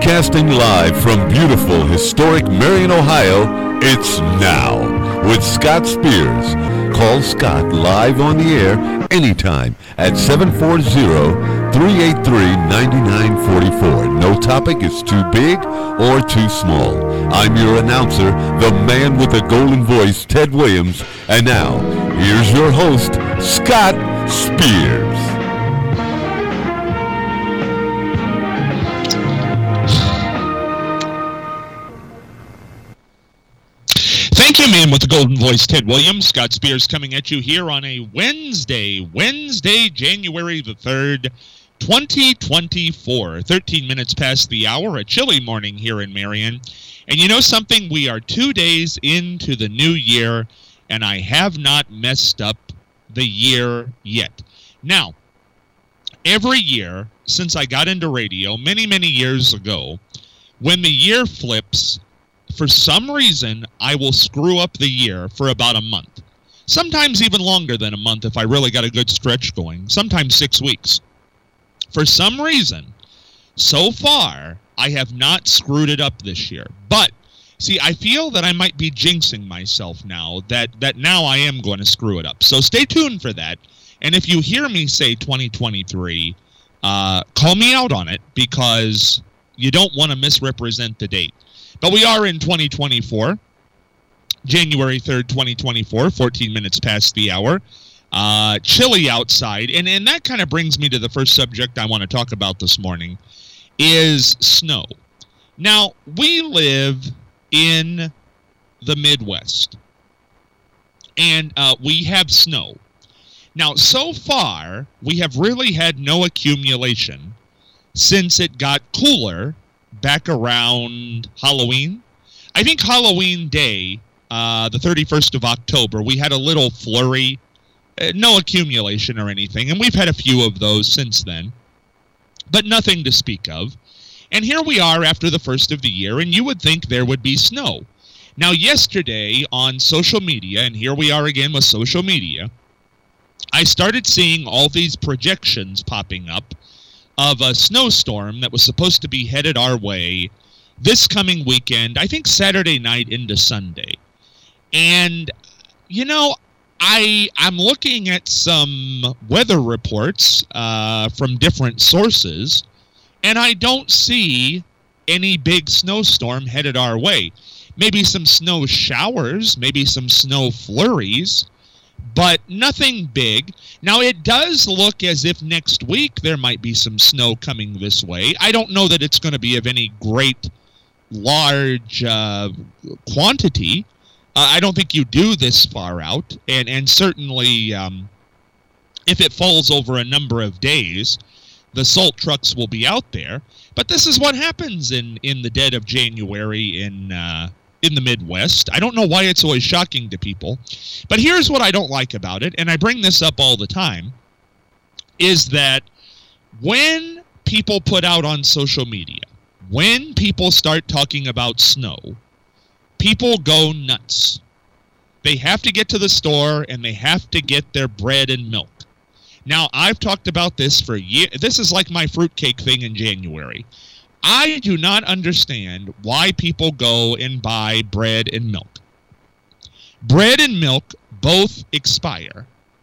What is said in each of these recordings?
Broadcasting live from beautiful, historic Marion, Ohio, it's Now with Scott Spears. Call Scott live on the air anytime at 740-383-9944. No topic is too big or too small. I'm your announcer, the man with the golden voice, Ted Williams. And now, here's your host, Scott Spears. Thank you, man with the golden voice, Ted Williams. Scott Spears coming at you here on a Wednesday, January the 3rd, 2024. 13 minutes past the hour, a chilly morning here in Marion. And you know something? We are 2 days into the new year, and I have not messed up the year yet. Now, every year since I got into radio, many, many years ago, when the year flips, for some reason, I will screw up the year for about a month. Sometimes even longer than a month if I really got a good stretch going. Sometimes 6 weeks. For some reason, so far, I have not screwed it up this year. But, see, I feel that I might be jinxing myself now, that now I am going to screw it up. So stay tuned for that. And if you hear me say 2023, call me out on it, because you don't want to misrepresent the date. But we are in 2024, January 3rd, 2024, 14 minutes past the hour. Chilly outside, and that kind of brings me to the first subject I want to talk about this morning, is snow. Now, we live in the Midwest, and we have snow. Now, so far, we have really had no accumulation since it got cooler back around Halloween. I think Halloween Day, the 31st of October, we had a little flurry. No accumulation or anything, and we've had a few of those since then, but nothing to speak of. And here we are after the first of the year, and you would think there would be snow. Now, yesterday on social media, and here we are again with social media, I started seeing all these projections popping up of a snowstorm that was supposed to be headed our way this coming weekend, I think Saturday night into Sunday. And, you know, I'm looking at some weather reports from different sources, and I don't see any big snowstorm headed our way. Maybe some snow showers, maybe some snow flurries, but nothing big. Now, it does look as if next week there might be some snow coming this way. I don't know that it's going to be of any great, large quantity. I don't think you do this far out, and certainly if it falls over a number of days, the salt trucks will be out there. But this is what happens in the dead of January in the Midwest. I don't know why it's always shocking to people, but here's what I don't like about it, and I bring this up all the time, is that when people put out on social media, when people start talking about snow, people go nuts. They have to get to the store, and they have to get their bread and milk. Now, I've talked about this for years. This is like my fruitcake thing in January. I do not understand why people go and buy bread and milk. Bread and milk both expire.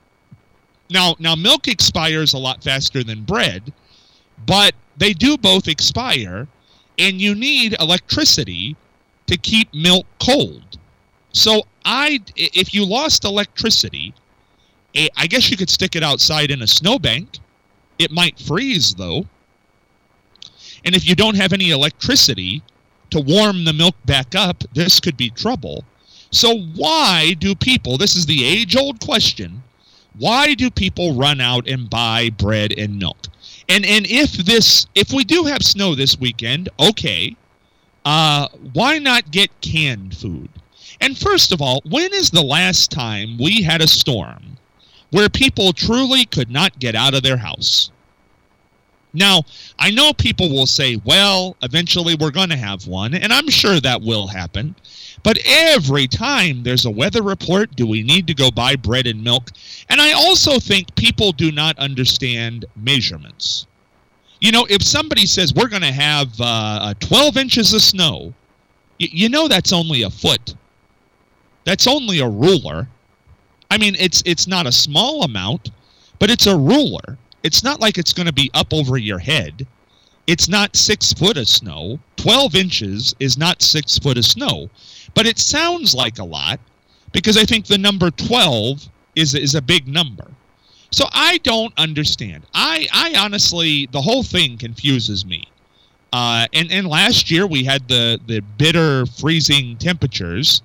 Now milk expires a lot faster than bread, but they do both expire, and you need electricity to keep milk cold. So if you lost electricity, I guess you could stick it outside in a snowbank. It might freeze, though. And if you don't have any electricity to warm the milk back up, this could be trouble. So why do people, this is the age-old question, why do people run out and buy bread and milk? And if we do have snow this weekend, okay, why not get canned food? And first of all, when is the last time we had a storm where people truly could not get out of their house? Now, I know people will say, well, eventually we're going to have one, and I'm sure that will happen. But every time there's a weather report, do we need to go buy bread and milk? And I also think people do not understand measurements. If somebody says we're going to have 12 inches of snow, that's only a foot. That's only a ruler. I mean, it's not a small amount, but it's a ruler. It's not like it's going to be up over your head. It's not 6 foot of snow. 12 inches is not 6 foot of snow. But it sounds like a lot because I think the number 12 is a big number. So I don't understand. I honestly, the whole thing confuses me. And last year we had the bitter freezing temperatures.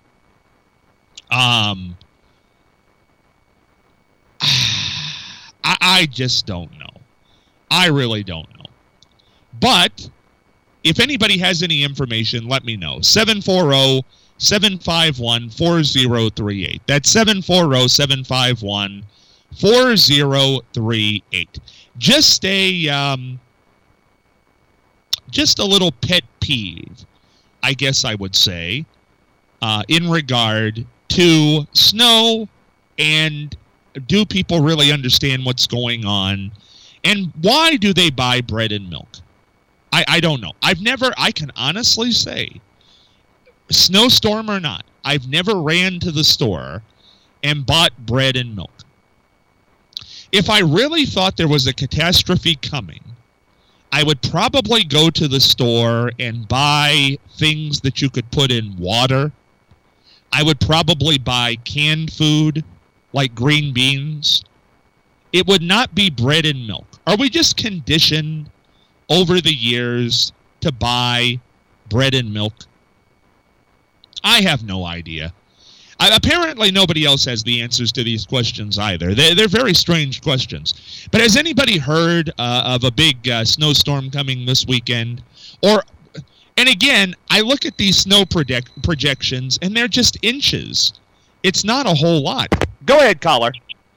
I just don't know. I really don't know. But if anybody has any information, let me know. 740-751-4038. That's 740-751-4038. Just a little pet peeve, I guess I would say, in regard to snow, and do people really understand what's going on, and why do they buy bread and milk? I don't know. I can honestly say, snowstorm or not, I've never ran to the store and bought bread and milk. If I really thought there was a catastrophe coming, I would probably go to the store and buy things that you could put in water. I would probably buy canned food like green beans. It would not be bread and milk. Are we just conditioned over the years to buy bread and milk? I have no idea. Apparently nobody else has the answers to these questions either. They're very strange questions. But has anybody heard of a big snowstorm coming this weekend? And again, I look at these snow projections, and they're just inches. It's not a whole lot. Go ahead, caller.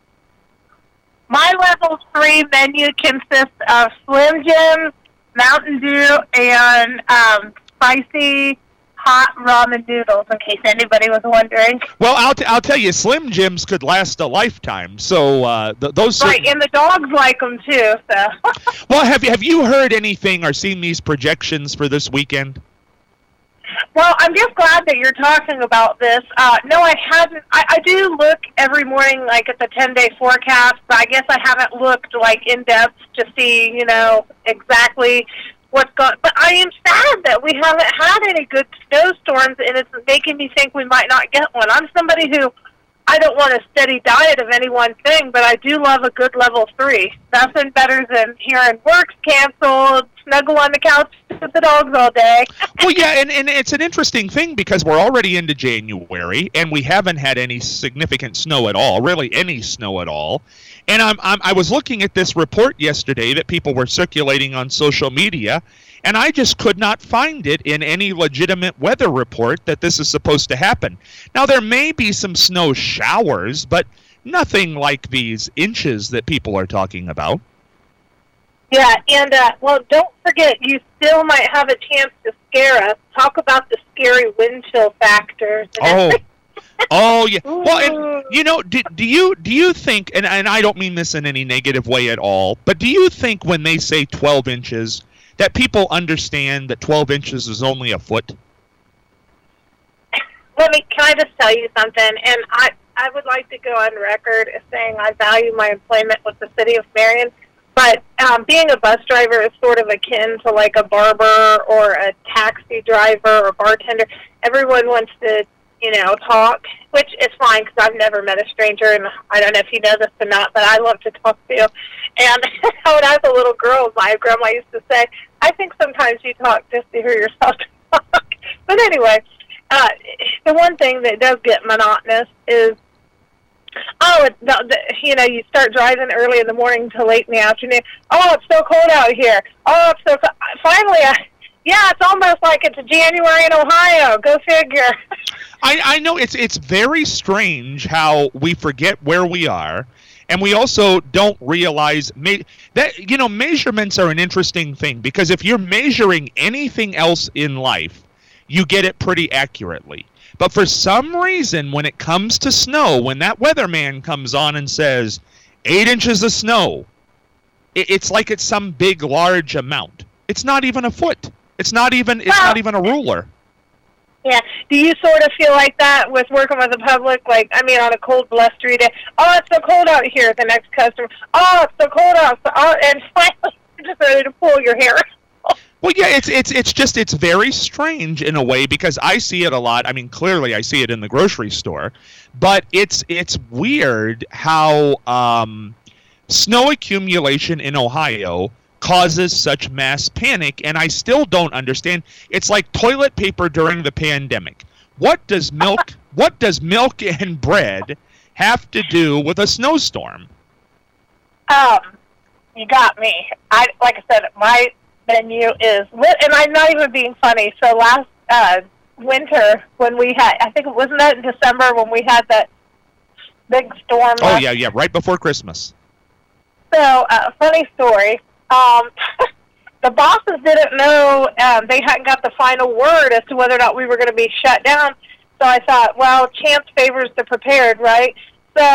My level 3 menu consists of Slim Jims, Mountain Dew, and spicy hot ramen noodles, in case anybody was wondering. Well, I'll tell you, Slim Jims could last a lifetime. So those. Right, and the dogs like them too. So. Well, have you heard anything or seen these projections for this weekend? Well, I'm just glad that you're talking about this. No, I hadn't. I do look every morning, like at the 10-day forecast, but I guess I haven't looked like in depth to see, exactly what's going. But I am sad that we haven't had any good snowstorms, and it's making me think we might not get one. I'm somebody who, I don't want a steady diet of any one thing, but I do love a good level 3. Nothing better than hearing work's canceled, snuggle on the couch with the dogs all day. Well, yeah, and it's an interesting thing because we're already into January, and we haven't had any significant snow at all, really any snow at all. And I was looking at this report yesterday that people were circulating on social media, and I just could not find it in any legitimate weather report that this is supposed to happen. Now, there may be some snow showers, but nothing like these inches that people are talking about. Yeah, and, well, don't forget, you still might have a chance to scare us. Talk about the scary wind chill factors. Oh, yeah. Well, and, do you think, and I don't mean this in any negative way at all, but do you think when they say 12 inches, that people understand that 12 inches is only a foot? Can I just tell you something? And I would like to go on record as saying I value my employment with the city of Marion, but being a bus driver is sort of akin to like a barber or a taxi driver or bartender. Everyone wants to, talk, which is fine because I've never met a stranger, and I don't know if you know this or not, but I love to talk to you. And when I was a little girl, my grandma used to say, I think sometimes you talk just to hear yourself talk. But anyway, the one thing that does get monotonous is, you start driving early in the morning to late in the afternoon. Oh, it's so cold out here. Oh, it's so cold. Finally, it's almost like it's January in Ohio. Go figure. I know it's very strange how we forget where we are, and we also don't realize that measurements are an interesting thing, because if you're measuring anything else in life, you get it pretty accurately. But for some reason, when it comes to snow, when that weatherman comes on and says 8 inches of snow, it's like it's some big, large amount. It's not even a foot. It's not even a ruler. Yeah. Do you sort of feel like that with working with the public? Like, I mean, on a cold, blustery day, oh, it's so cold out here. The next customer, oh, it's so cold out, and finally, you're just ready to pull your hair. Well, yeah, it's very strange in a way because I see it a lot. I mean, clearly I see it in the grocery store, but it's weird how snow accumulation in Ohio causes such mass panic, and I still don't understand. It's like toilet paper during the pandemic. What does milk and bread have to do with a snowstorm? You got me. Like I said, my menu is lit, and I'm not even being funny. So last winter, when we had, I think, wasn't that in December when we had that big storm? Oh, yeah, right before Christmas. So, funny story. The bosses didn't know, they hadn't got the final word as to whether or not we were going to be shut down. So I thought, well, chance favors the prepared, right? So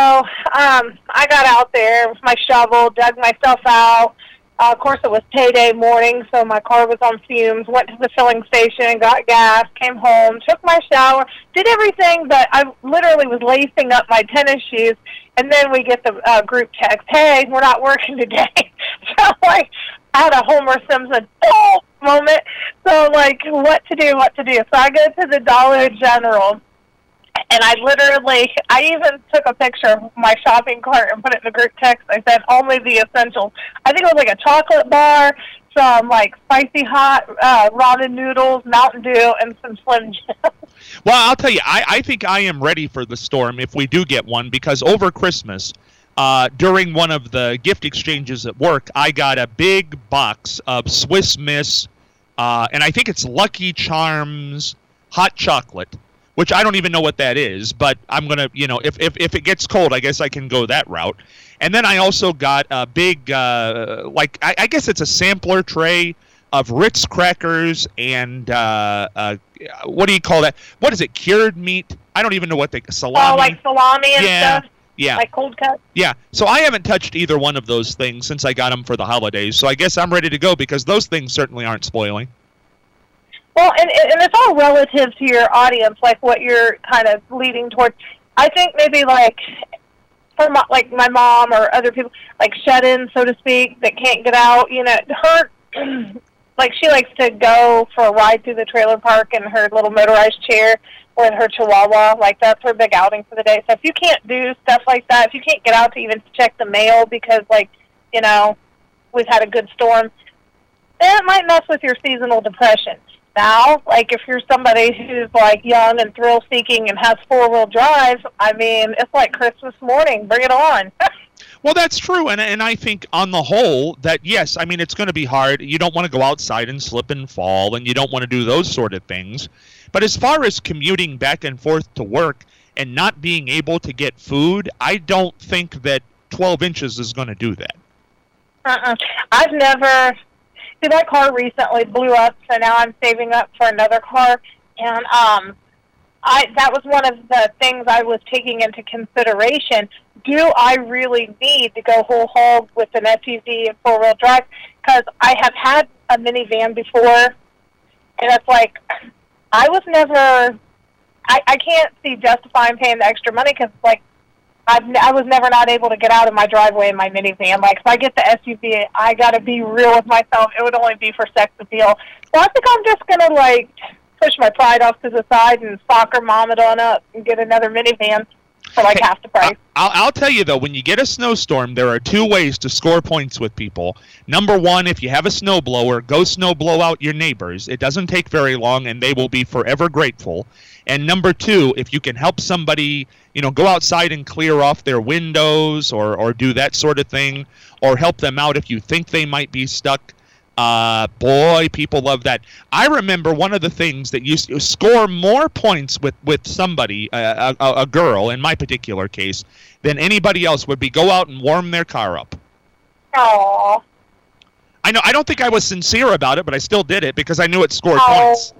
I got out there with my shovel, dug myself out. Of course, it was payday morning, so my car was on fumes. Went to the filling station, got gas, came home, took my shower, did everything, but I literally was lacing up my tennis shoes. And then we get the group text, hey, we're not working today. So, like, I had a Homer Simpson moment. So, like, what to do? So I go to the Dollar General, and I even took a picture of my shopping cart and put it in the group text. I said, only the essentials. I think it was like a chocolate bar, some, like, spicy hot ramen noodles, Mountain Dew, and some Slim Jims. Well, I'll tell you, I think I am ready for the storm if we do get one, because over Christmas, during one of the gift exchanges at work, I got a big box of Swiss Miss, and I think it's Lucky Charms hot chocolate, which I don't even know what that is, but I'm going to, if it gets cold, I guess I can go that route. And then I also got a big, I guess it's a sampler tray of Ritz crackers and what do you call that? What is it? Cured meat? I don't even know what salami. Oh, like salami and stuff? Yeah. Like cold cut? Yeah. So I haven't touched either one of those things since I got them for the holidays. So I guess I'm ready to go because those things certainly aren't spoiling. Well, and it's all relative to your audience, like what you're kind of leading towards. I think maybe like for my mom or other people, like shut-in, so to speak, that can't get out, her... Like, she likes to go for a ride through the trailer park in her little motorized chair with her chihuahua. Like, that's her big outing for the day. So if you can't do stuff like that, if you can't get out to even check the mail because, like, we've had a good storm, then it might mess with your seasonal depression. Now, like, if you're somebody who's, like, young and thrill-seeking and has four-wheel drive, I mean, it's like Christmas morning. Bring it on. Well, that's true, and I think on the whole that, yes, I mean, it's going to be hard. You don't want to go outside and slip and fall, and you don't want to do those sort of things. But as far as commuting back and forth to work and not being able to get food, I don't think that 12 inches is going to do that. I've never... See, my car recently blew up, so now I'm saving up for another car, and that was one of the things I was taking into consideration. Do I really need to go whole hog with an SUV and four-wheel drive? Because I have had a minivan before, and it's like, I was never, I can't see justifying paying the extra money because, like, I was never not able to get out of my driveway in my minivan. Like, if I get the SUV, I got to be real with myself. It would only be for sex appeal. So I think I'm just going to, like, push my pride off to the side and soccer mom it on up and get another minivan for, like, half the price. I'll tell you, though, when you get a snowstorm, there are two ways to score points with people. Number one, if you have a snowblower, go snow blow out your neighbors. It doesn't take very long, and they will be forever grateful. And number two, if you can help somebody, go outside and clear off their windows or do that sort of thing, or help them out if you think they might be stuck, boy, people love that. I remember one of the things that you score more points with somebody, a girl in my particular case, than anybody else would be go out and warm their car up. Aww. I know. I don't think I was sincere about it, but I still did it because I knew it scored points.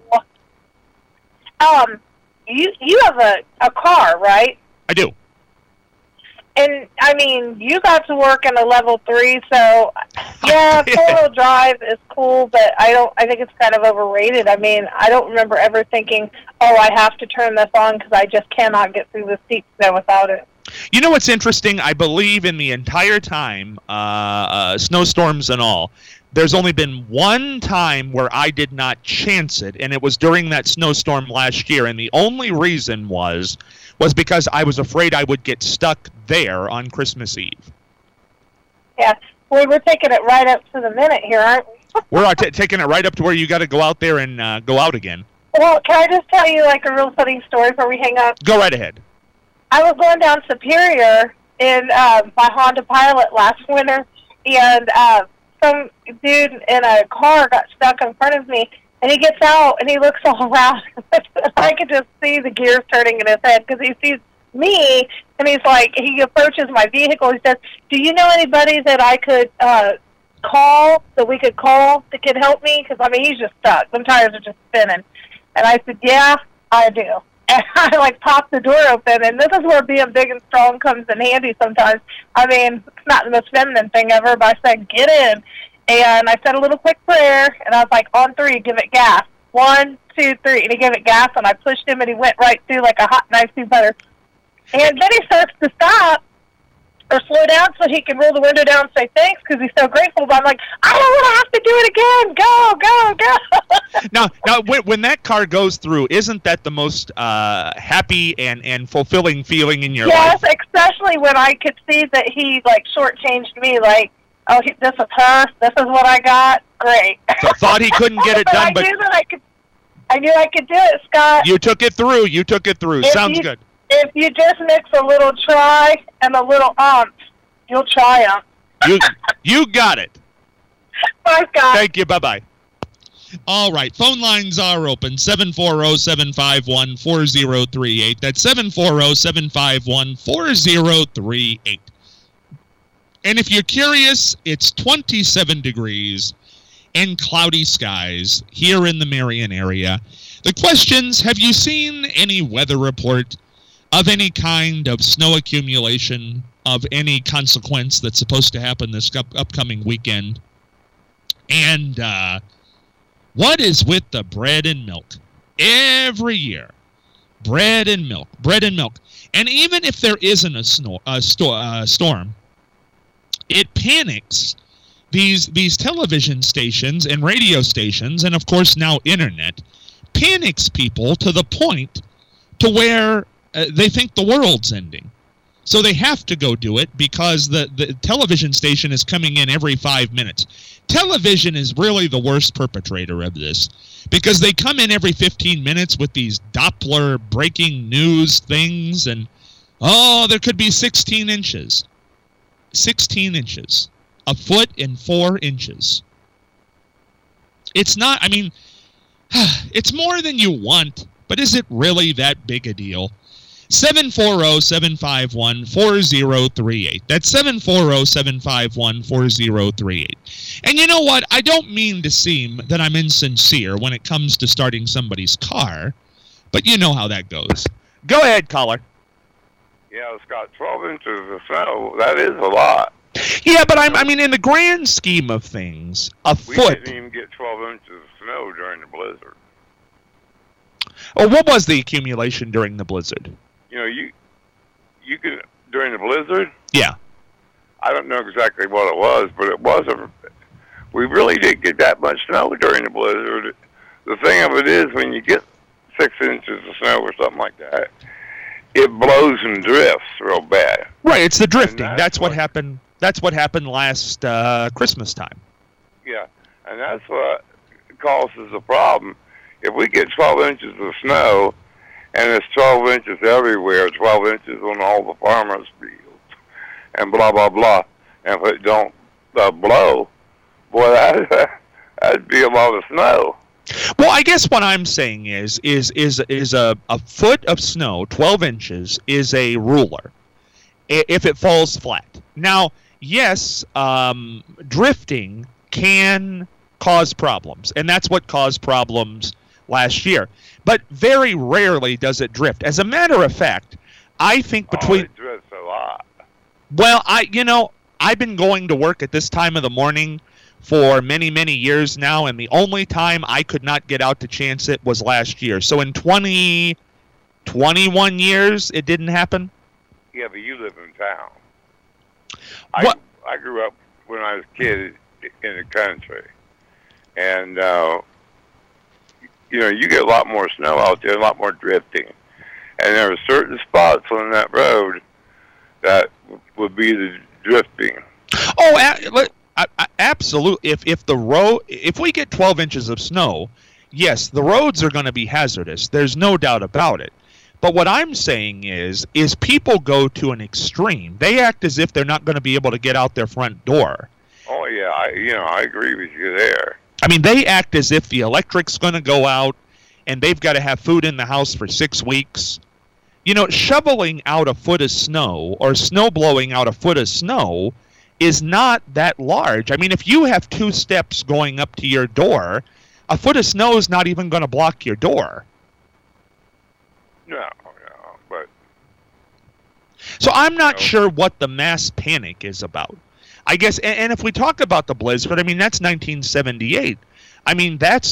You have a car, right? I do. And, I mean, you got to work in a level 3, so, yeah, four-wheel drive is cool, but I think it's kind of overrated. I mean, I don't remember ever thinking, oh, I have to turn this on because I just cannot get through the steep snow without it. You know what's interesting? I believe in the entire time, snowstorms and all, there's only been one time where I did not chance it, and it was during that snowstorm last year, and the only reason was because I was afraid I would get stuck there on Christmas Eve. Yeah, well, we're taking it right up to the minute here, aren't we? We're taking it right up to where you got to go out there and go out again. Well, can I just tell you, like, a real funny story before we hang up? Go right ahead. I was going down Superior in my Honda Pilot last winter, and some dude in a car got stuck in front of me, and he gets out, and he looks all around. I could just see the gears turning in his head because he sees me, and he's like, he approaches my vehicle. He says, do you know anybody that I could call, that we could call that could help me? Because, I mean, he's just stuck. Them tires are just spinning. And I said, yeah, I do. And I, like, popped the door open, and this is where being big and strong comes in handy sometimes. I mean, it's not the most feminine thing ever, but I said, get in. And I said a little quick prayer, and I was like, on 3, give it gas. 1, 2, 3. And he gave it gas, and I pushed him, and he went right through like a hot knife through butter. And then he starts to stop or slow down so he can roll the window down and say thanks because he's so grateful. But I'm like, I don't want to have to do it again. Go. Now, when that car goes through, isn't that the most happy and fulfilling feeling in your life? Yes, especially when I could see that he, like, shortchanged me, like, oh, this is her. This is what I got. Great. So thought he couldn't get it done, but I knew I could do it, Scott. You took it through. Sounds good. If you just mix a little try and a little you'll triumph. You got it. Bye, Scott. Thank you. Bye-bye. All right. Phone lines are open. 740-751-4038. That's 740-751-4038. And if you're curious, it's 27 degrees and cloudy skies here in the Marion area. The questions, have you seen any weather report of any kind of snow accumulation of any consequence that's supposed to happen this upcoming weekend? And what is with the bread and milk? Every year, bread and milk. And even if there isn't a storm, it panics these television stations and radio stations, and of course now internet, panics people to the point to where they think the world's ending. So they have to go do it because the television station is coming in every 5 minutes. Television is really the worst perpetrator of this because they come in every 15 minutes with these Doppler breaking news things, and there could be 16 inches. 16 inches. A foot and 4 inches. It's not, I mean, it's more than you want, but is it really that big a deal? 740-751-4038. That's 740-751-4038. And you know what? I don't mean to seem that I'm insincere when it comes to starting somebody's car, but you know how that goes. Go ahead, caller. Yeah, it's got 12 inches of snow. That is a lot. Yeah, but I mean, in the grand scheme of things, We foot. didn't even get 12 inches of snow during the blizzard. Oh, what was the accumulation during the blizzard? You know, you could, during the blizzard, Yeah. I don't know exactly what it was, but it was we really didn't get that much snow during the blizzard. The thing of it is, when you get 6 inches of snow or something like that, it blows and drifts real bad. Right, it's the drifting. And That's what happened. That's what happened last Christmas time. Yeah, and that's what causes the problem. If we get 12 inches of snow, and it's 12 inches everywhere, 12 inches on all the farmers' fields, and blah, blah, blah, and if it don't blow, boy, that'd be a lot of snow. Well, I guess what I'm saying is a foot of snow, 12 inches, is a ruler if it falls flat. Now, yes, drifting can cause problems, and that's what caused problems last year. But very rarely does it drift. As a matter of fact, I think between... it drifts a lot. Well, I've been going to work at this time of the morning for many, many years now, and the only time I could not get out to chance it was last year. So in 21 years, it didn't happen? Yeah, but you live in town. What? I grew up when I was a kid in the country, and you get a lot more snow out there, a lot more drifting, and there are certain spots on that road that would be the drifting. Oh, absolutely. If we get 12 inches of snow, yes, the roads are going to be hazardous. There's no doubt about it. But what I'm saying is people go to an extreme. They act as if they're not going to be able to get out their front door. Oh yeah, I agree with you there. I mean, they act as if the electric's going to go out and they've got to have food in the house for 6 weeks. Shoveling out a foot of snow or snow blowing out a foot of snow is not that large. I mean, if you have 2 steps going up to your door, a foot of snow is not even going to block your door. No, but... So I'm not sure what the mass panic is about. I guess, and if we talk about the blizzard, I mean, that's 1978. I mean, that's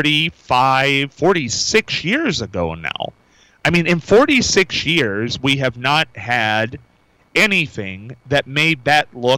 45, 46 years ago now. I mean, in 46 years, we have not had anything that made that look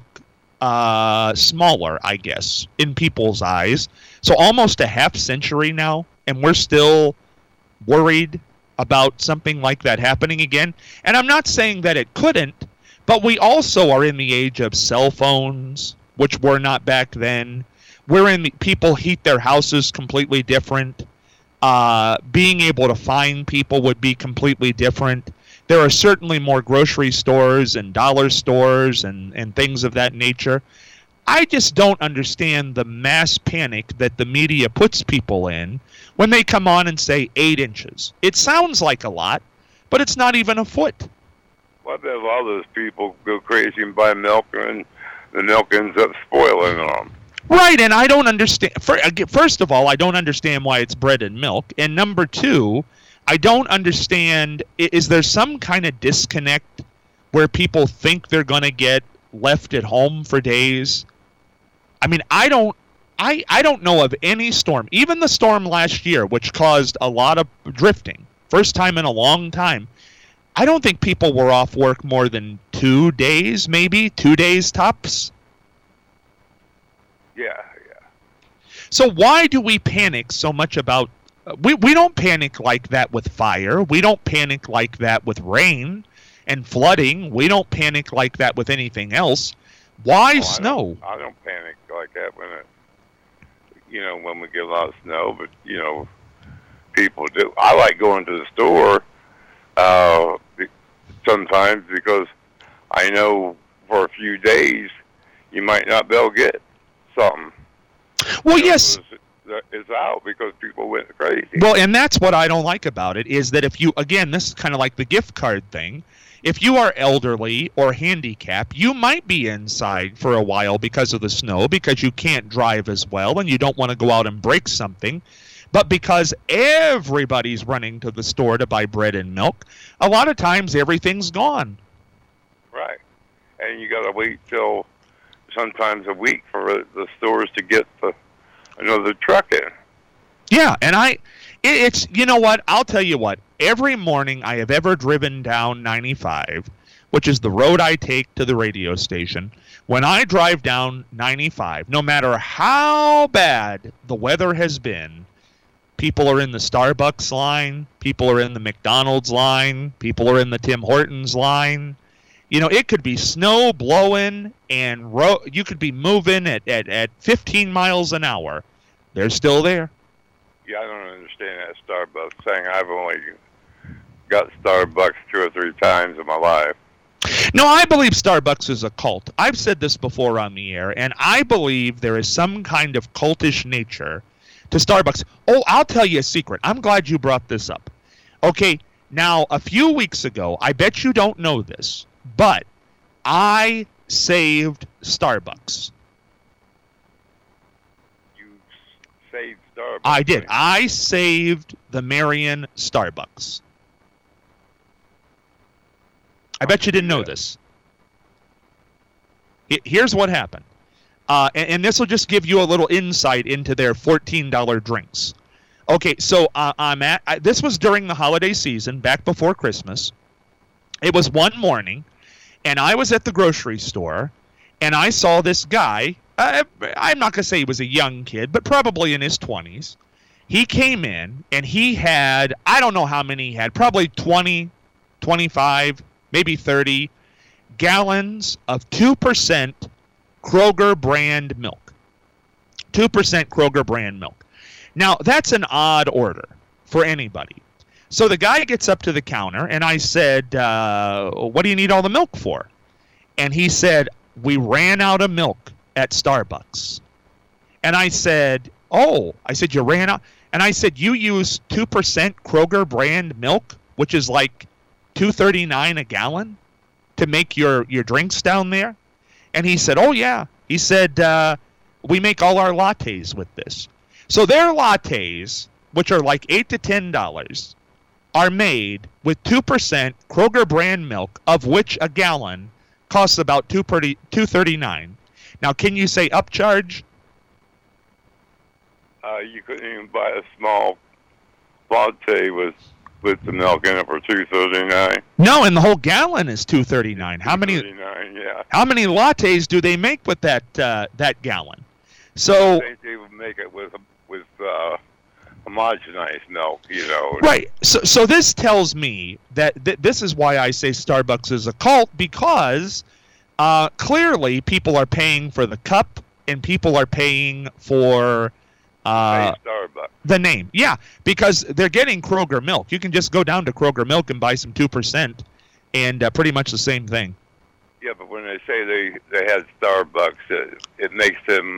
smaller, I guess, in people's eyes. So almost a half century now, and we're still worried about something like that happening again. And I'm not saying that it couldn't, but we also are in the age of cell phones, which were not back then. People heat their houses completely different. Being able to find people would be completely different. There are certainly more grocery stores and dollar stores and things of that nature. I just don't understand the mass panic that the media puts people in when they come on and say 8 inches. It sounds like a lot, but it's not even a foot. Well, a lot of those people go crazy and buy milk, and the milk ends up spoiling them. Right, and I don't understand. First of all, I don't understand why it's bread and milk. And number two, I don't understand, is there some kind of disconnect where people think they're going to get left at home for days? I mean, I don't know of any storm, even the storm last year, which caused a lot of drifting, first time in a long time. I don't think people were off work more than 2 days, maybe 2 days tops. Yeah. So why do we panic so much about... We don't panic like that with fire. We don't panic like that with rain and flooding. We don't panic like that with anything else. Why snow? I don't panic like that when we get a lot of snow, but, people do. I like going to the store sometimes because I know for a few days you might not be able to get something. Well, yes. It's out because people went crazy. Well, and that's what I don't like about it, is that if you, again, this is kind of like the gift card thing. If you are elderly or handicapped, you might be inside for a while because of the snow, because you can't drive as well and you don't want to go out and break something. But because everybody's running to the store to buy bread and milk, a lot of times everything's gone. Right. And you got to wait till sometimes a week for the stores to get another truck in. Yeah, and it's, you know what, I'll tell you what, every morning I have ever driven down 95, which is the road I take to the radio station, when I drive down 95, no matter how bad the weather has been, people are in the Starbucks line, people are in the McDonald's line, people are in the Tim Hortons line. It could be snow blowing and you could be moving at 15 miles an hour. They're still there. Yeah, I don't understand that Starbucks thing. I've only got Starbucks 2 or 3 times in my life. No, I believe Starbucks is a cult. I've said this before on the air, and I believe there is some kind of cultish nature to Starbucks. Oh, I'll tell you a secret. I'm glad you brought this up. Okay, now, a few weeks ago, I bet you don't know this, but I saved Starbucks. You saved Starbucks? I did. I saved the Marion Starbucks. I bet you didn't know this. Here's what happened. And this will just give you a little insight into their $14 drinks. Okay, so this was during the holiday season, back before Christmas. It was one morning, and I was at the grocery store, and I saw this guy. I'm not going to say he was a young kid, but probably in his 20s. He came in, and he had, I don't know how many he had, probably 20, 25, maybe 30 gallons of 2% Kroger brand milk. 2% Kroger brand milk. Now, that's an odd order for anybody. So the guy gets up to the counter, and I said, what do you need all the milk for? And he said, we ran out of milk at Starbucks. And I said, you ran out? And I said, you use 2% Kroger brand milk, which is like $2.39 a gallon, to make your drinks down there? And he said, oh, yeah. He said, we make all our lattes with this. So their lattes, which are like $8 to $10, are made with 2% Kroger brand milk, of which a gallon costs about $2.39. Now, can you say upcharge? You couldn't even buy a small latte with the milk in it for $2.39. No, and the whole gallon is $2.39. How many? Yeah. How many lattes do they make with that gallon? So I think they would make it with homogenized milk, Right. So this tells me that this is why I say Starbucks is a cult, because clearly people are paying for the cup and people are paying for Starbucks. The name. Yeah, because they're getting Kroger milk. You can just go down to Kroger milk and buy some 2% and pretty much the same thing. Yeah, but when they say they had Starbucks, it makes them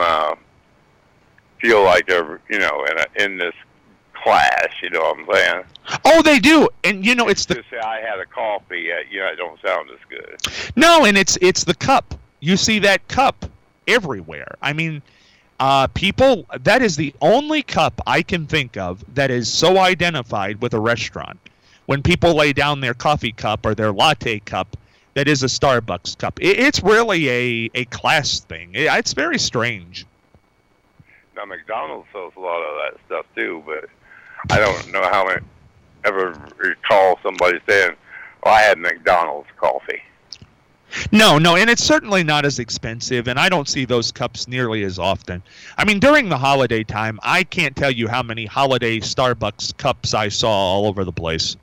feel like they're, in this class, you know what I'm saying? Oh, they do. And, it's the... Just say I had a coffee, it don't sound as good. No, and it's the cup. You see that cup everywhere. I mean... people, that is the only cup I can think of that is so identified with a restaurant. When people lay down their coffee cup or their latte cup, that is a Starbucks cup. It's really a class thing. It's very strange. Now, McDonald's sells a lot of that stuff too, but I don't know how I ever recall somebody saying, "Oh, I had McDonald's coffee." No, and it's certainly not as expensive, and I don't see those cups nearly as often. I mean, during the holiday time, I can't tell you how many holiday Starbucks cups I saw all over the place.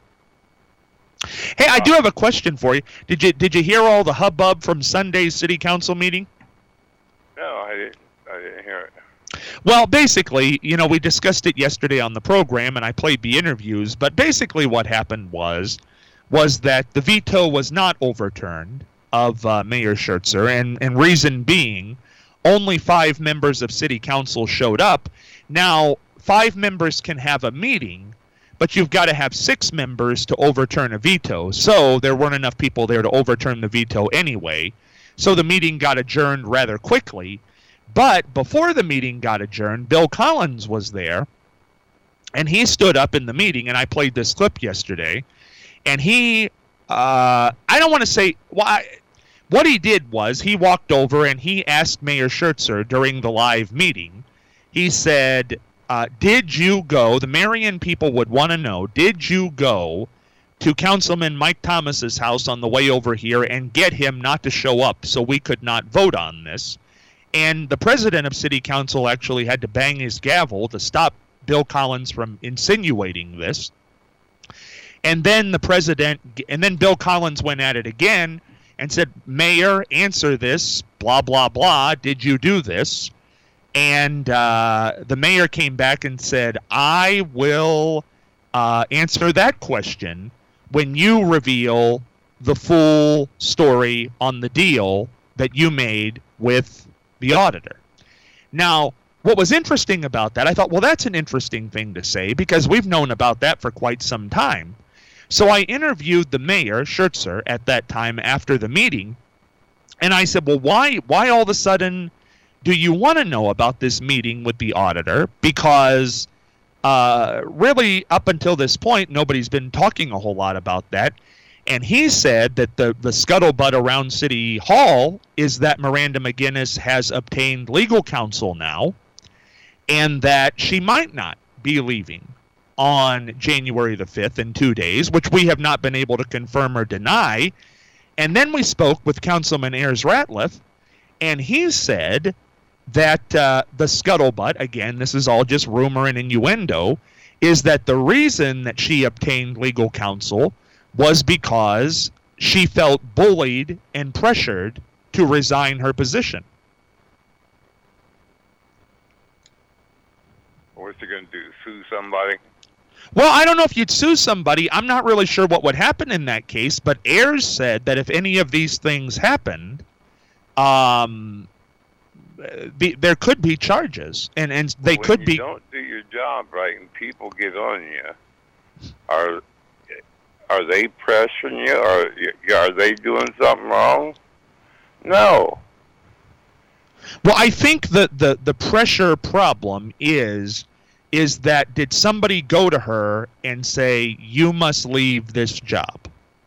Hey, I do have a question for you. Did you hear all the hubbub from Sunday's city council meeting? No, I didn't hear it. Well, basically, we discussed it yesterday on the program, and I played the interviews, but basically what happened was that the veto was not overturned of Mayor Schertzer, and reason being, only 5 members of city council showed up. Now, 5 members can have a meeting, but you've got to have 6 members to overturn a veto. So there weren't enough people there to overturn the veto anyway. So the meeting got adjourned rather quickly. But before the meeting got adjourned, Bill Collins was there, and he stood up in the meeting, and I played this clip yesterday, and he, I don't want to say, what he did was he walked over and he asked Mayor Schertzer during the live meeting, he said, did you go, the Marion people would want to know, did you go to Councilman Mike Thomas's house on the way over here and get him not to show up so we could not vote on this? And the president of city council actually had to bang his gavel to stop Bill Collins from insinuating this. And then Bill Collins went at it again and said, Mayor, answer this, blah, blah, blah, did you do this? And the mayor came back and said, I will answer that question when you reveal the full story on the deal that you made with the auditor. Now, what was interesting about that, I thought, well, that's an interesting thing to say because we've known about that for quite some time. So I interviewed the mayor, Schertzer, at that time after the meeting, and I said, well, why all of a sudden do you want to know about this meeting with the auditor? Because really, up until this point, nobody's been talking a whole lot about that. And he said that the scuttlebutt around City Hall is that Miranda McGinnis has obtained legal counsel now, and that she might not be leaving on January the 5th in 2 days, which we have not been able to confirm or deny. And then we spoke with Councilman Ayers Ratliff, and he said that the scuttlebutt, again, this is all just rumor and innuendo, is that the reason that she obtained legal counsel was because she felt bullied and pressured to resign her position. What's he going to do, sue somebody? Well, I don't know if you'd sue somebody. I'm not really sure what would happen in that case, but Ayers said that if any of these things happened, there could be charges, and they could be. When you don't do your job right and people get on you, are they pressuring you, or are they doing something wrong? No. Well, I think that the pressure problem is that did somebody go to her and say, you must leave this job?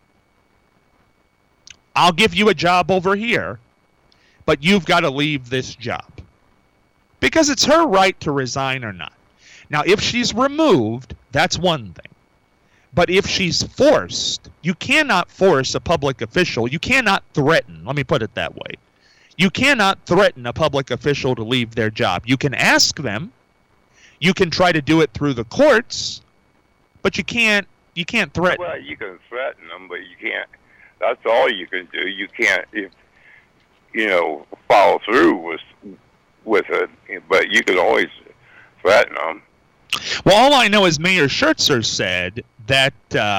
I'll give you a job over here, but you've got to leave this job. Because it's her right to resign or not. Now, if she's removed, that's one thing. But if she's forced, you cannot force a public official. You cannot threaten. Let me put it that way. You cannot threaten a public official to leave their job. You can ask them. You can try to do it through the courts, but you can't threaten. Well, you can threaten them, but you can't. That's all you can do. You can't, follow through with it. But you can always threaten them. Well, all I know is Mayor Schertzer said that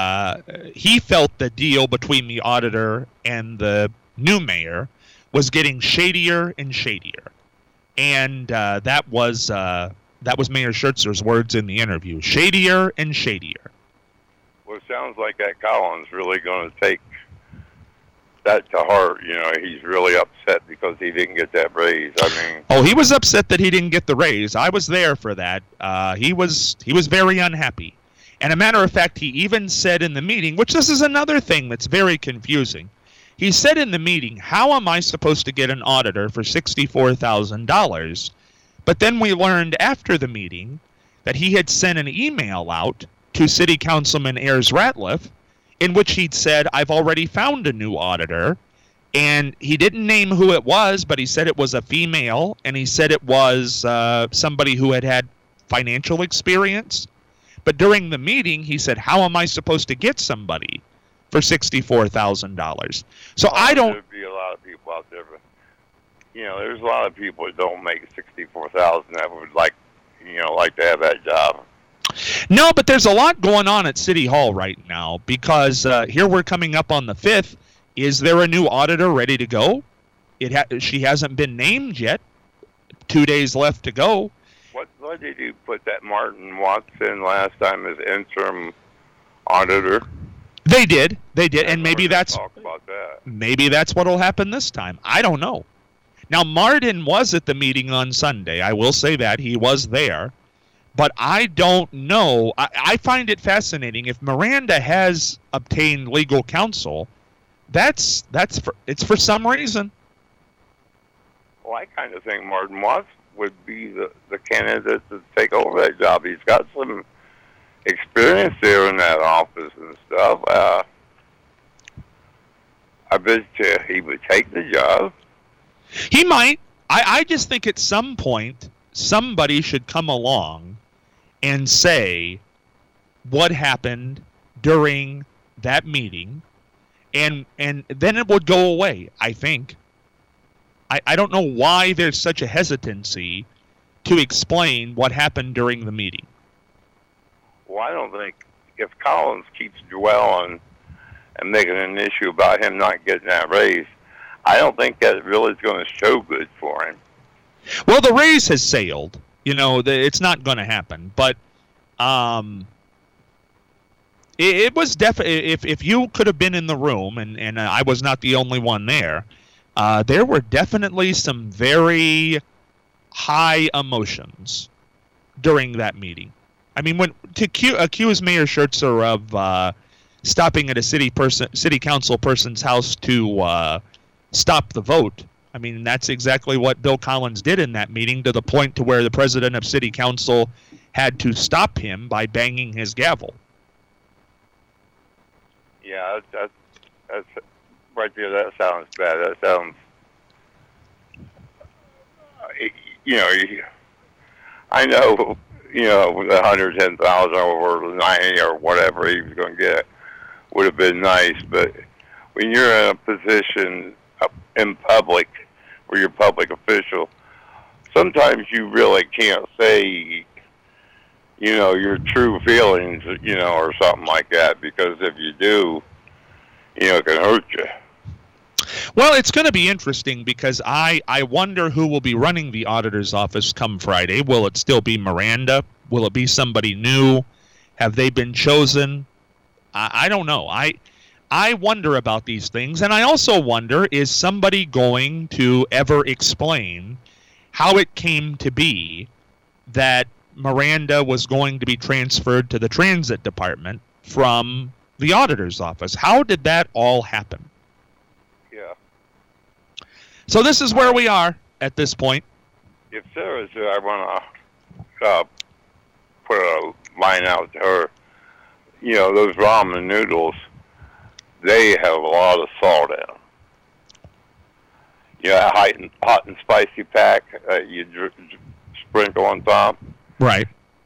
he felt the deal between the auditor and the new mayor was getting shadier and shadier, and that was Mayor Schertzer's words in the interview: shadier and shadier. Well, it sounds like that Collins really going to take that to heart. He's really upset because he didn't get that raise. Oh, he was upset that he didn't get the raise. I was there for that. He was very unhappy. And a matter of fact, he even said in the meeting, which this is another thing that's very confusing. He said in the meeting, how am I supposed to get an auditor for $64,000? But then we learned after the meeting that he had sent an email out to City Councilman Ayers Ratliff in which he'd said, I've already found a new auditor. And he didn't name who it was, but he said it was a female, and he said it was somebody who had financial experience. But during the meeting, he said, how am I supposed to get somebody for $64,000? So I don't... There'd be a lot of people out there, but, there's a lot of people that don't make $64,000 that would like to have that job. No, but there's a lot going on at City Hall right now because here we're coming up on the 5th. Is there a new auditor ready to go? She hasn't been named yet. 2 days left to go. What did you put that Martin Watts in last time as interim auditor? They did, and maybe that's talk about that. Maybe that's what'll happen this time. I don't know. Now, Martin was at the meeting on Sunday. I will say that he was there, but I don't know. I find it fascinating. If Miranda has obtained legal counsel, it's for some reason. Well, I kind of think Martin Watts would be the candidate to take over that job. He's got some experience there in that office and stuff. I bet you he would take the job. He might. I just think at some point somebody should come along and say what happened during that meeting, and then it would go away, I think. I don't know why there's such a hesitancy to explain what happened during the meeting. Well, I don't think if Collins keeps dwelling and making an issue about him not getting that raise, I don't think that really is going to show good for him. Well, the raise has sailed. It's not going to happen. But it was definitely, if you could have been in the room, and I was not the only one there were definitely some very high emotions during that meeting. I mean, when to accuse Mayor Schertzer of stopping at a city council person's house to stop the vote. I mean, that's exactly what Bill Collins did in that meeting, to the point to where the president of city council had to stop him by banging his gavel. Yeah, that's right there. That sounds bad. That sounds, I know, with 110,000 over 90 or whatever he was going to get would have been nice, but when you're in a position in public, where you're a public official, sometimes you really can't say, your true feelings, or something like that, because if you do, it can hurt you. Well, it's going to be interesting, because I wonder who will be running the auditor's office come Friday. Will it still be Miranda? Will it be somebody new? Have they been chosen? I don't know. I wonder about these things, and I also wonder, is somebody going to ever explain how it came to be that Miranda was going to be transferred to the transit department from the auditor's office? How did that all happen? Yeah. So this is where we are at this point. If Sarah's there, I want to put a line out to her. Those ramen noodles, they have a lot of salt in them. Hot and spicy pack you sprinkle on top. Right.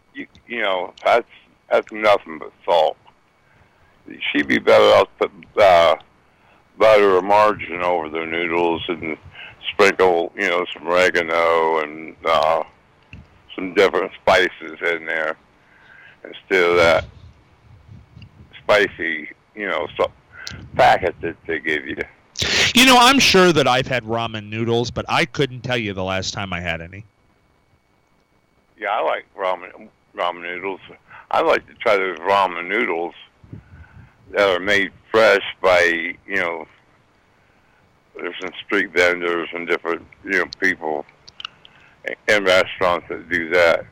That's nothing but salt. She'd be better off to put butter or margarine over the noodles and sprinkle, some oregano and some different spices in there instead of that spicy, packet that they give you. I'm sure that I've had ramen noodles, but I couldn't tell you the last time I had any. Yeah, I like ramen noodles. I like to try those ramen noodles that are made fresh by, there's some street vendors and different, people in restaurants that do that.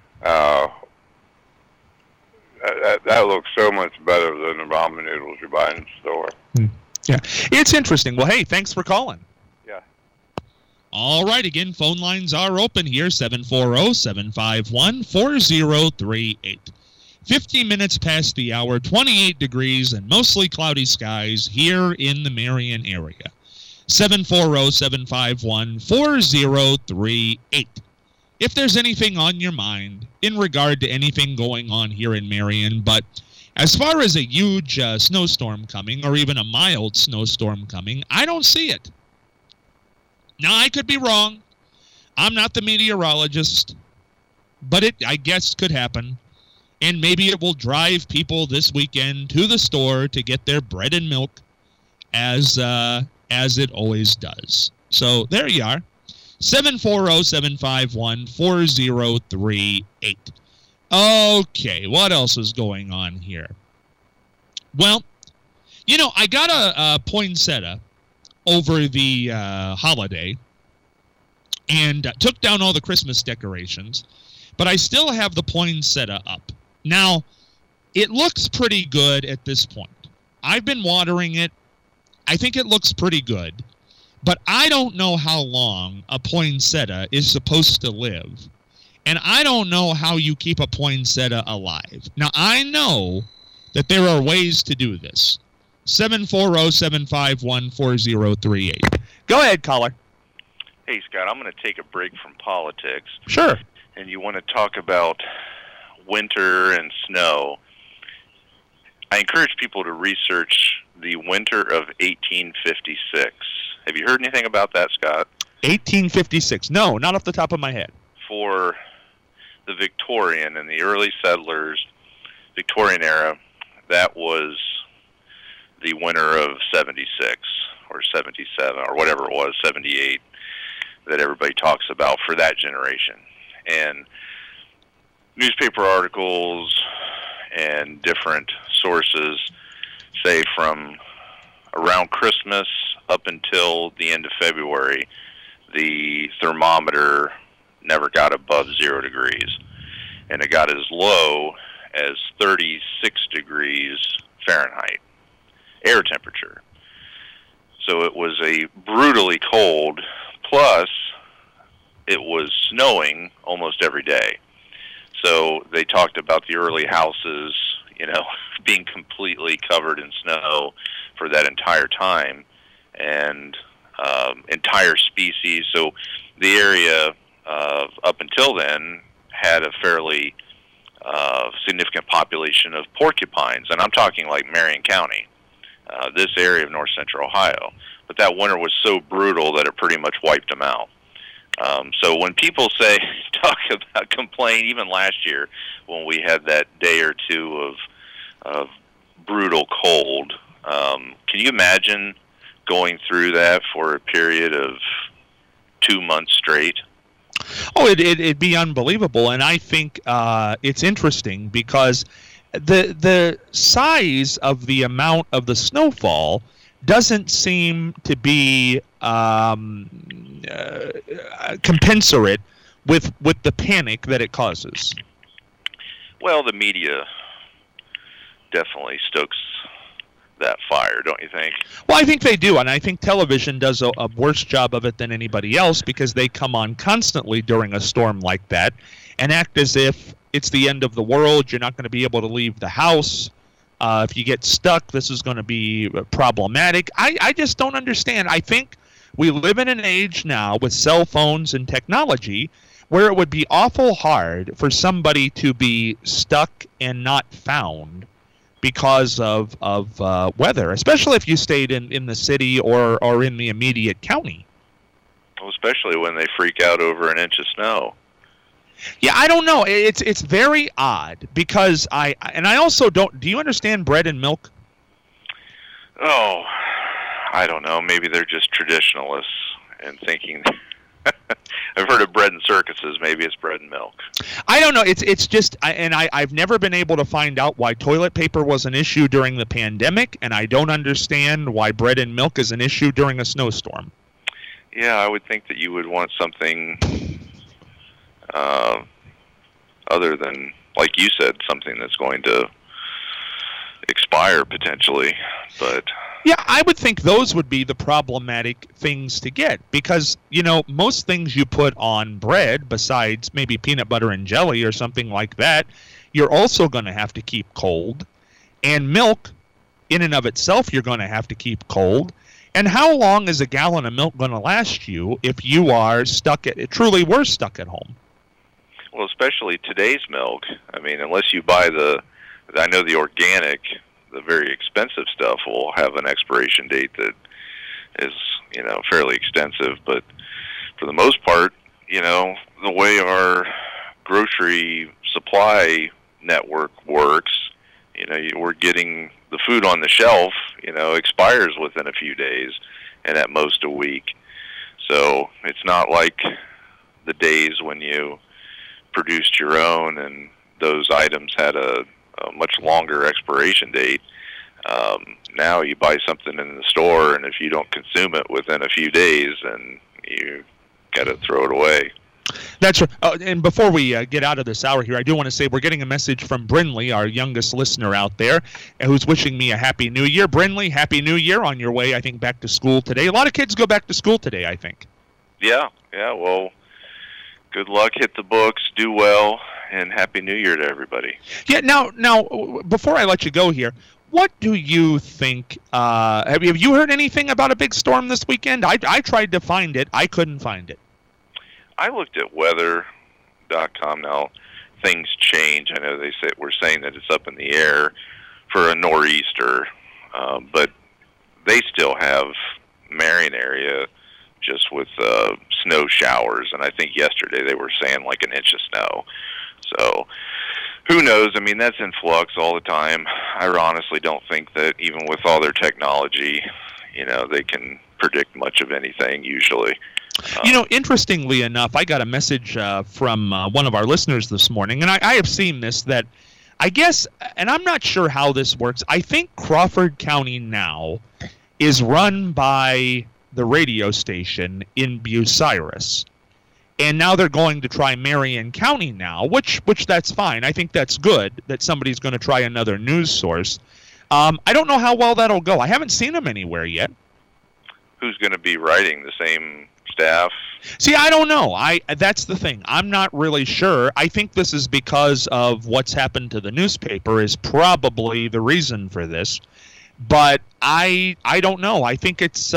That looks so much better than the ramen noodles you buy in the store. Yeah, it's interesting. Well, hey, thanks for calling. Yeah. All right, again, phone lines are open here, 740-751-4038. 50 minutes past the hour, 28 degrees, and mostly cloudy skies here in the Marion area. 740-751-4038. If there's anything on your mind in regard to anything going on here in Marion, but as far as a huge snowstorm coming, or even a mild snowstorm coming, I don't see it. Now, I could be wrong. I'm not the meteorologist, but it, I guess, could happen. And maybe it will drive people this weekend to the store to get their bread and milk, as it always does. So there you are. 740-751-4038. Okay, what else is going on here? Well, I got a poinsettia over the holiday and took down all the Christmas decorations, but I still have the poinsettia up. Now, it looks pretty good at this point. I've been watering it. I think it looks pretty good, but I don't know how long a poinsettia is supposed to live. And I don't know how you keep a poinsettia alive. Now, I know that there are ways to do this. 740-751-4038. Go ahead, caller. Hey, Scott, I'm going to take a break from politics. Sure. And you want to talk about winter and snow. I encourage people to research the winter of 1856. Have you heard anything about that, Scott? 1856. No, not off the top of my head. For the Victorian and the early settlers, Victorian era, that was the winter of 76 or 77 or whatever it was, 78, that everybody talks about for that generation. And newspaper articles and different sources say from around Christmas up until the end of February, the thermometer never got above 0 degrees. And it got as low as 36 degrees Fahrenheit air temperature. So it was a brutally cold, plus it was snowing almost every day. So they talked about the early houses, being completely covered in snow for that entire time, and entire species. So the area up until then had a fairly significant population of porcupines, and I'm talking like Marion County, this area of north central Ohio. But that winter was so brutal that it pretty much wiped them out. So when people talk about complain, even last year when we had that day or two of brutal cold, can you imagine going through that for a period of 2 months straight? Oh, it'd be unbelievable, and I think it's interesting because the size of the amount of the snowfall doesn't seem to be commensurate with the panic that it causes. Well, the media definitely stokes that fire, don't you think? Well, I think they do, and I think television does a worse job of it than anybody else because they come on constantly during a storm like that and act as if it's the end of the world. You're not going to be able to leave the house. If you get stuck, this is going to be problematic. I just don't understand. I think we live in an age now with cell phones and technology where it would be awful hard for somebody to be stuck and not found because of weather, especially if you stayed in the city or in the immediate county. Well, especially when they freak out over an inch of snow. Yeah, I don't know. It's very odd because I also don't. Do you understand bread and milk? Oh, I don't know. Maybe they're just traditionalists and thinking. I've heard of bread and circuses. Maybe it's bread and milk. I don't know. It's just, I've never been able to find out why toilet paper was an issue during the pandemic, and I don't understand why bread and milk is an issue during a snowstorm. Yeah, I would think that you would want something other than, like you said, something that's going to expire potentially, but... Yeah, I would think those would be the problematic things to get because, most things you put on bread, besides maybe peanut butter and jelly or something like that, you're also going to have to keep cold. And milk, in and of itself, you're going to have to keep cold. And how long is a gallon of milk going to last you if you are truly were stuck at home? Well, especially today's milk. I mean, unless you buy I know the organic, the very expensive stuff will have an expiration date that is, fairly extensive. But for the most part, the way our grocery supply network works, we're getting the food on the shelf, expires within a few days and at most a week. So it's not like the days when you produced your own and those items had a much longer expiration date. Now you buy something in the store, and if you don't consume it within a few days, then you got to throw it away. That's right. And before we get out of this hour here, I do want to say we're getting a message from Brinley, our youngest listener out there, who's wishing me a Happy New Year. Brinley, Happy New Year on your way, I think, back to school today. A lot of kids go back to school today, I think. Yeah, well, good luck, hit the books, do well, and Happy New Year to everybody. Yeah, now, before I let you go here, what do you think? Have you heard anything about a big storm this weekend? I tried to find it. I couldn't find it. I looked at weather.com. Now, things change. I know we're saying that it's up in the air for a nor'easter, but they still have Marion area just with snow showers, and I think yesterday they were saying like an inch of snow. So who knows? I mean, that's in flux all the time. I honestly don't think that even with all their technology, they can predict much of anything usually. Interestingly enough, I got a message from one of our listeners this morning, and I have seen this, that I guess, and I'm not sure how this works, I think Crawford County now is run by the radio station in Bucyrus. And now they're going to try Marion County now, which that's fine. I think that's good that somebody's going to try another news source. I don't know how well that'll go. I haven't seen him anywhere yet. Who's going to be writing? The same staff? See, I don't know. That's the thing. I'm not really sure. I think this is because of what's happened to the newspaper is probably the reason for this. But I don't know. I think it's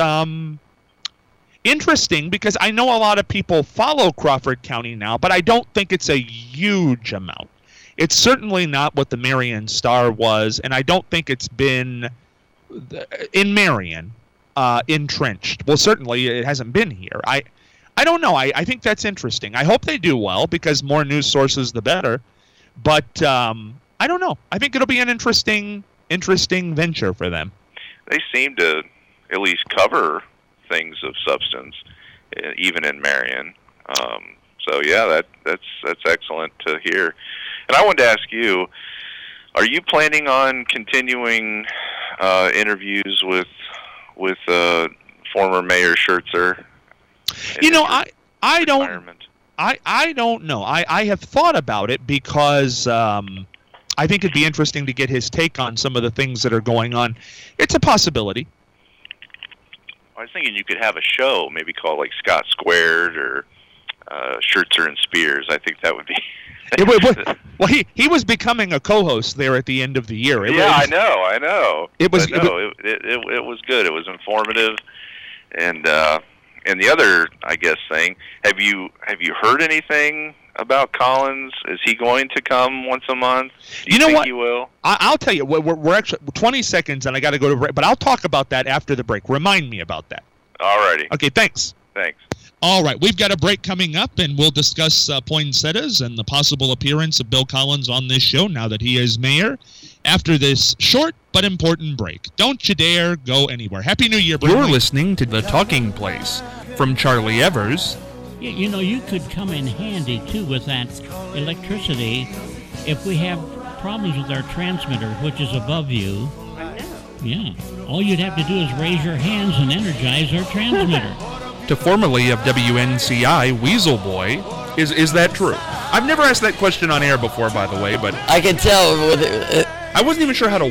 interesting because I know a lot of people follow Crawford County now, but I don't think it's a huge amount. It's certainly not what the Marion Star was, and I don't think it's been in Marion entrenched. Well, certainly it hasn't been here. I don't know. I think that's interesting. I hope they do well because more news sources, the better. But I don't know. I think it'll be an interesting venture for them. They seem to at least cover things of substance, even in Marion. So yeah, that's excellent to hear. And I wanted to ask you, are you planning on continuing interviews with former Mayor Schertzer? You know, I don't know. I have thought about it because I think it'd be interesting to get his take on some of the things that are going on. It's a possibility. I was thinking you could have a show, maybe called like Scott Squared or Schertzer and Spears. I think that would be. Well, he was becoming a co-host there at the end of the year. I know. It was good. It was informative, and the other, I guess, thing. Have you heard anything about Collins? Is he going to come once a month? Do you know think what? He will? I'll tell you. We're actually 20 seconds, and I got to go to break. But I'll talk about that after the break. Remind me about that. All righty. Okay. Thanks. All right, we've got a break coming up, and we'll discuss poinsettias and the possible appearance of Bill Collins on this show now that he is mayor after this short but important break. Don't you dare go anywhere. Happy New Year, You're listening to The Talking Place from Charlie Evers. You know, you could come in handy, too, with that electricity if we have problems with our transmitter, which is above you. I know. Yeah. All you'd have to do is raise your hands and energize our transmitter. To formerly of WNCI, Weasel Boy. Is that true? I've never asked that question on air before, by the way, but I can tell with I wasn't even sure how to